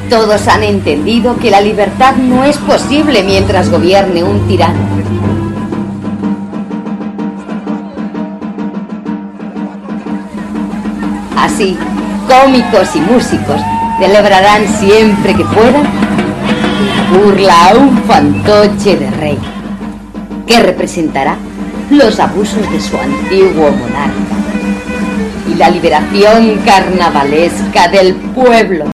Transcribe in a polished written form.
Todos han entendido que la libertad no es posible mientras gobierne un tirano. Así, cómicos y músicos celebrarán siempre que puedan la burla a un fantoche de rey, que representará los abusos de su antiguo monarca y la liberación carnavalesca del pueblo.